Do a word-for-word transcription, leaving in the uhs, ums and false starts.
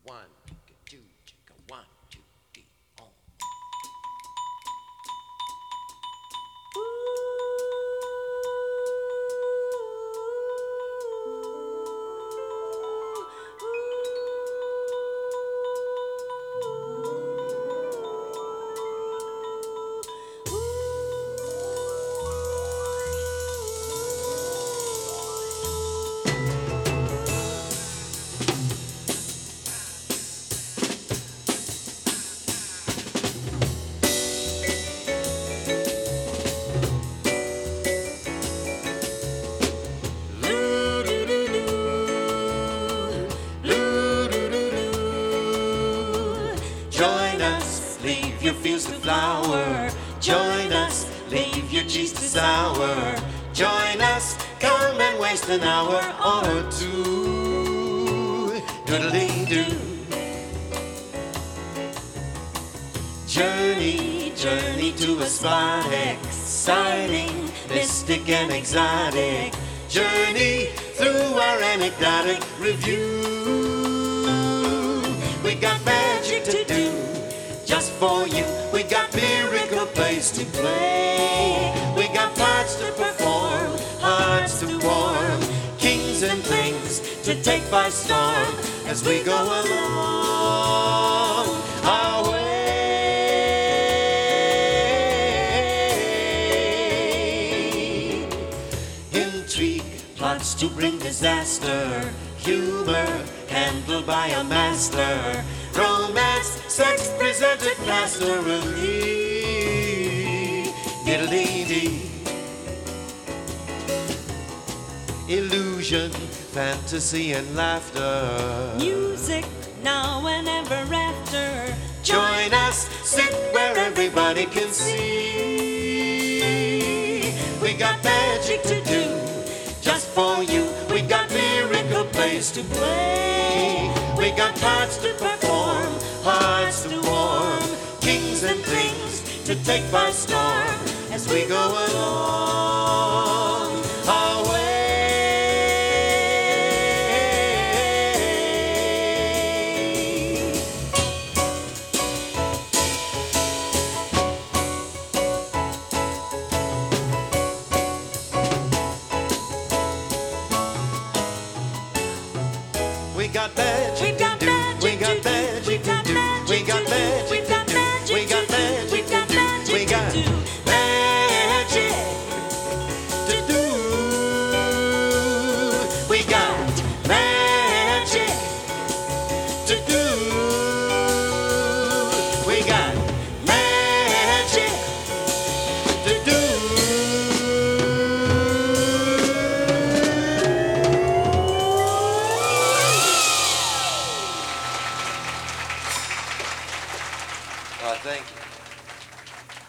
one, two, chicka, one, two, three, on. Join us, leave your fields to flower. Join us, leave your cheese to sour. Join us, come and waste an hour or two. Doodly-doo. Journey, journey to a spot exciting, mystic and exotic. Journey through our anecdotic review. We got magic to do just for you. We got miracle plays to play. We got parts to perform, hearts to warm, kings and things to take by storm as we go along our way. Intrigue plots to bring disaster, humor handled by a master, romance, sex presented pastorally. Diddly-dee. Illusion, fantasy and laughter. Music now and ever after. Join us, sit where everybody can see. We got magic to do just for you. We got miracle plays to play. We got parts to perform, hearts to warm, kings and things to take by storm as we go along our way. We got magic We've got to do. magic We got to do. magic We've to got do. magic We got to do. magic We've to got do. magic We got to do. magic We've to got do. magic We got to do. magic to do. We got magic to do. We got magic to do. Uh, thank you.